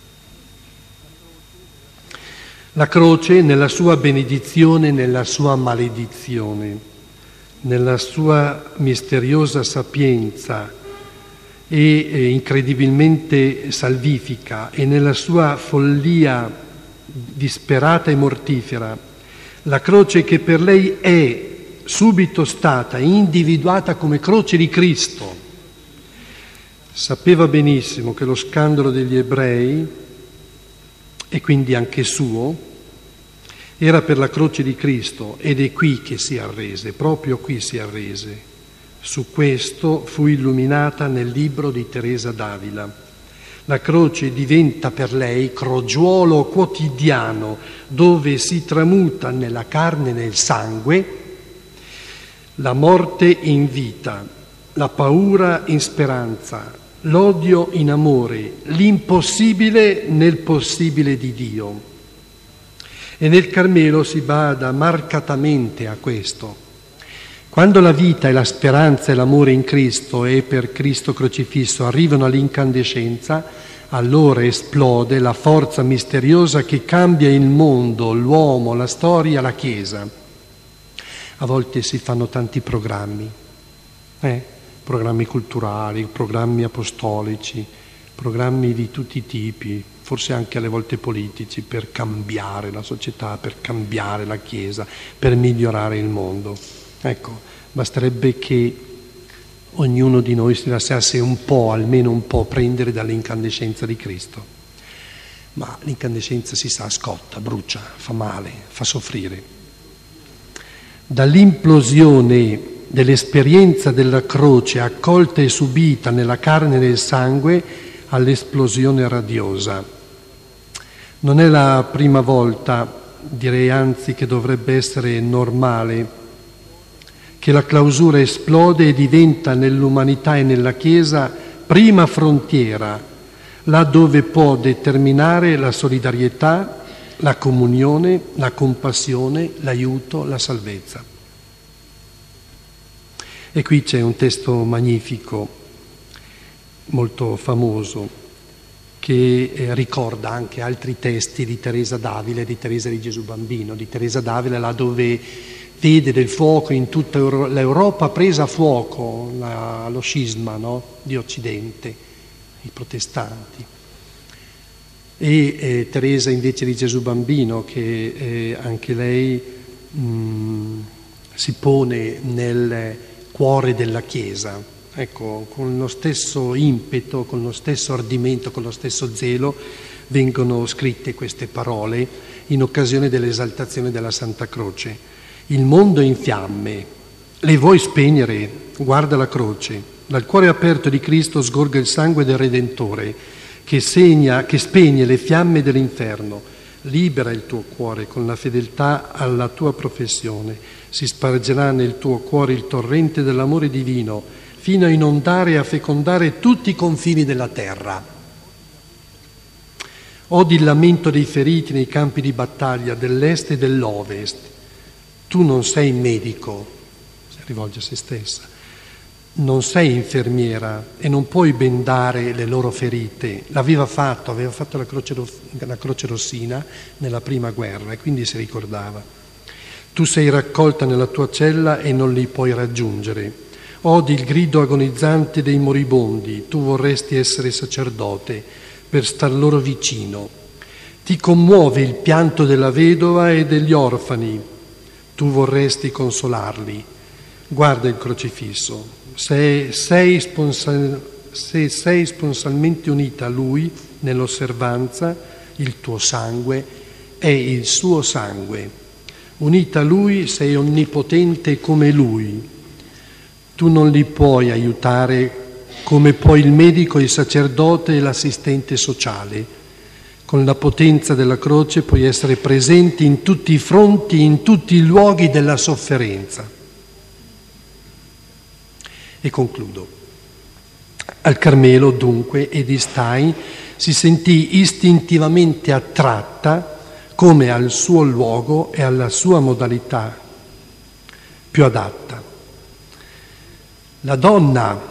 La croce nella sua benedizione, nella sua maledizione, nella sua misteriosa sapienza e incredibilmente salvifica e nella sua follia disperata e mortifera, la croce che per lei è subito stata individuata come croce di Cristo. Sapeva benissimo che lo scandalo degli ebrei, e quindi anche suo, era per la croce di Cristo, ed è qui che si arrese, proprio qui si arrese. Su questo fu illuminata nel libro di Teresa d'Avila. La croce diventa per lei crogiuolo quotidiano, dove si tramuta nella carne e nel sangue la morte in vita, la paura in speranza, l'odio in amore, l'impossibile nel possibile di Dio. E nel Carmelo si bada marcatamente a questo. Quando la vita e la speranza e l'amore in Cristo e per Cristo crocifisso arrivano all'incandescenza, allora esplode la forza misteriosa che cambia il mondo, l'uomo, la storia, la Chiesa. A volte si fanno tanti programmi, programmi culturali, programmi apostolici, programmi di tutti i tipi, forse anche alle volte politici, per cambiare la società, per cambiare la Chiesa, per migliorare il mondo. Ecco, basterebbe che ognuno di noi si lasciasse un po', almeno un po', prendere dall'incandescenza di Cristo. Ma l'incandescenza, si sa, scotta, brucia, fa male, fa soffrire. Dall'implosione dell'esperienza della croce accolta e subita nella carne e nel sangue all'esplosione radiosa. Non è la prima volta, direi anzi che dovrebbe essere normale, che la clausura esplode e diventa nell'umanità e nella Chiesa prima frontiera, là dove può determinare la solidarietà, la comunione, la compassione, l'aiuto, la salvezza. E qui c'è un testo magnifico, molto famoso, che ricorda anche altri testi di Teresa d'Avila e di Teresa di Gesù Bambino. Di Teresa d'Avila, là dove vede del fuoco in tutta l'Europa presa a fuoco, lo scisma, no? Di Occidente, i protestanti. E Teresa invece di Gesù Bambino, che anche lei si pone nel cuore della Chiesa, ecco, con lo stesso impeto, con lo stesso ardimento, con lo stesso zelo vengono scritte queste parole in occasione dell'esaltazione della Santa Croce. Il mondo è in fiamme, le vuoi spegnere? Guarda la croce, dal cuore aperto di Cristo sgorga il sangue del Redentore che spegne le fiamme dell'inferno. Libera il tuo cuore con la fedeltà alla tua professione. si spargerà nel tuo cuore il torrente dell'amore divino, fino a inondare e a fecondare tutti i confini della terra. Odi il lamento dei feriti nei campi di battaglia dell'est e dell'ovest. Tu non sei medico, si rivolge a se stessa, non sei infermiera e non puoi bendare le loro ferite. Aveva fatto la croce rossina nella prima guerra e quindi si ricordava. Tu sei raccolta nella tua cella e non li puoi raggiungere. Odi il grido agonizzante dei moribondi, tu vorresti essere sacerdote per star loro vicino. Ti commuove il pianto della vedova e degli orfani, tu vorresti consolarli. Guarda il crocifisso, se sei sponsalmente unita a Lui nell'osservanza, il tuo sangue è il suo sangue. Unita a Lui sei onnipotente come Lui. Tu non li puoi aiutare come poi il medico, il sacerdote e l'assistente sociale. Con la potenza della croce puoi essere presenti in tutti i fronti, in tutti i luoghi della sofferenza. E concludo. Al Carmelo, dunque, Edith Stein si sentì istintivamente attratta come al suo luogo e alla sua modalità più adatta. La donna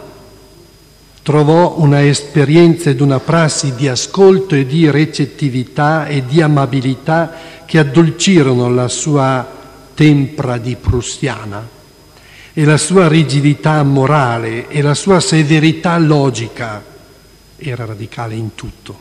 trovò una esperienza ed una prassi di ascolto e di recettività e di amabilità che addolcirono la sua tempra di prussiana e la sua rigidità morale e la sua severità logica. Era radicale in tutto.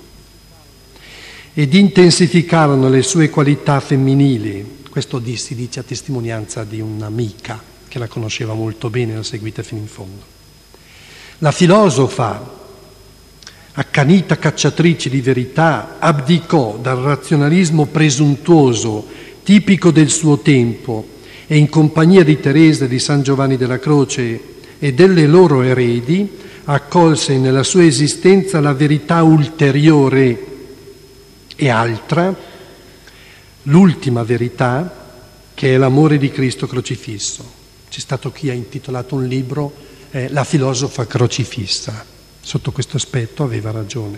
Ed intensificarono le sue qualità femminili. Questo si dice a testimonianza di un'amica che la conosceva molto bene e l'ha seguita fino in fondo. La filosofa, accanita cacciatrice di verità, abdicò dal razionalismo presuntuoso, tipico del suo tempo, e in compagnia di Teresa e di San Giovanni della Croce e delle loro eredi, accolse nella sua esistenza la verità ulteriore e altra, l'ultima verità, che è l'amore di Cristo crocifisso. C'è stato chi ha intitolato un libro La filosofa crocifissa. Sotto questo aspetto aveva ragione.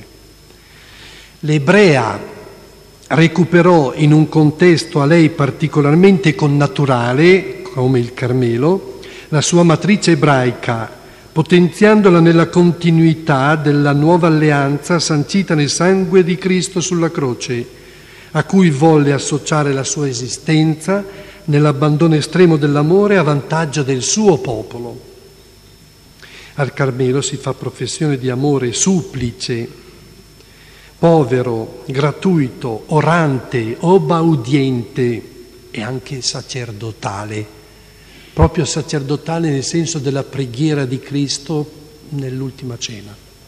L'ebrea recuperò in un contesto a lei particolarmente connaturale, come il Carmelo, la sua matrice ebraica, potenziandola nella continuità della nuova alleanza sancita nel sangue di Cristo sulla croce, a cui volle associare la sua esistenza nell'abbandono estremo dell'amore a vantaggio del suo popolo. Al Carmelo si fa professione di amore supplice, povero, gratuito, orante, obaudiente e anche sacerdotale, proprio sacerdotale nel senso della preghiera di Cristo nell'ultima cena.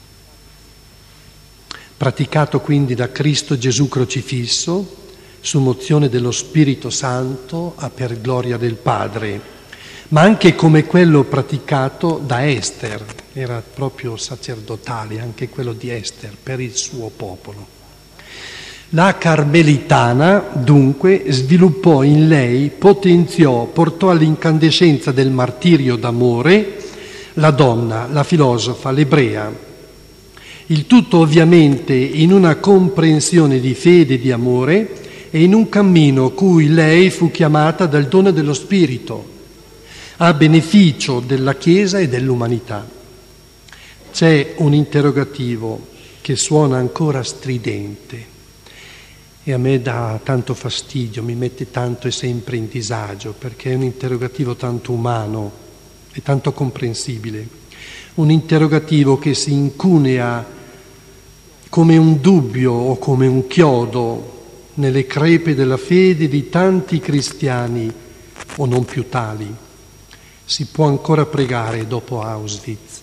Praticato quindi da Cristo Gesù crocifisso, su mozione dello Spirito Santo, a per gloria del Padre, ma anche come quello praticato da Ester, era proprio sacerdotale anche quello di Ester per il suo popolo. La carmelitana dunque sviluppò in lei, potenziò, portò all'incandescenza del martirio d'amore la donna, la filosofa, l'ebrea. Il tutto ovviamente in una comprensione di fede e di amore e in un cammino cui lei fu chiamata dal dono dello Spirito, a beneficio della Chiesa e dell'umanità. C'è un interrogativo che suona ancora stridente e a me dà tanto fastidio, mi mette tanto e sempre in disagio, perché è un interrogativo tanto umano e tanto comprensibile, un interrogativo che si incunea come un dubbio o come un chiodo nelle crepe della fede di tanti cristiani o non più tali. Si può ancora pregare dopo Auschwitz,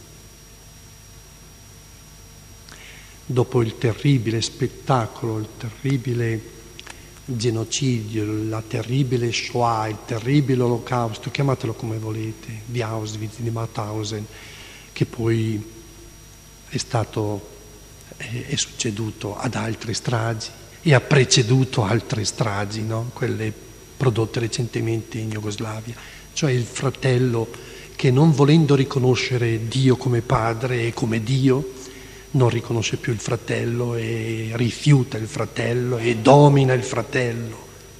dopo il terribile spettacolo, il terribile genocidio, la terribile Shoah, il terribile olocausto, chiamatelo come volete, di Auschwitz, di Mauthausen, che poi è succeduto ad altre stragi e ha preceduto altre stragi, no? Quelle prodotte recentemente in Jugoslavia. cioè il fratello che non volendo riconoscere Dio come padre e come Dio, non riconosce più il fratello e rifiuta il fratello e domina il fratello.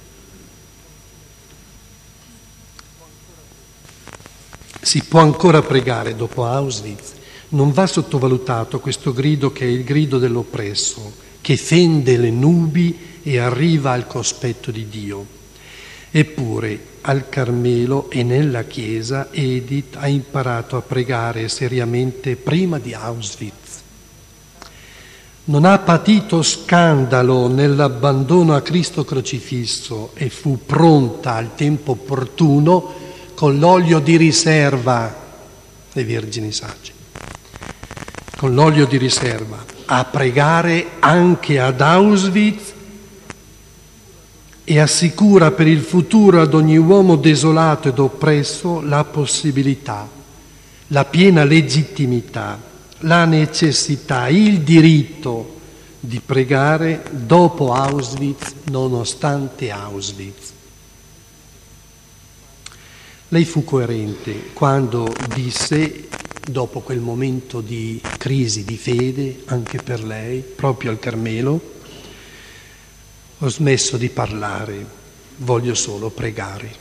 Si può ancora pregare dopo Auschwitz. Non va sottovalutato questo grido che è il grido dell'oppresso, che fende le nubi e arriva al cospetto di Dio. Eppure al Carmelo e nella chiesa Edith ha imparato a pregare seriamente prima di Auschwitz. Non ha patito scandalo nell'abbandono a Cristo crocifisso e fu pronta al tempo opportuno con l'olio di riserva, le vergini sagge, con l'olio di riserva, a pregare anche ad Auschwitz e assicura per il futuro ad ogni uomo desolato ed oppresso la possibilità, la piena legittimità, la necessità, il diritto di pregare dopo Auschwitz, nonostante Auschwitz. Lei fu coerente quando disse, dopo quel momento di crisi di fede, anche per lei, proprio al Carmelo, ho smesso di parlare, voglio solo pregare.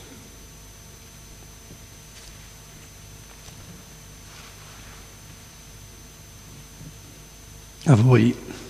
A voi.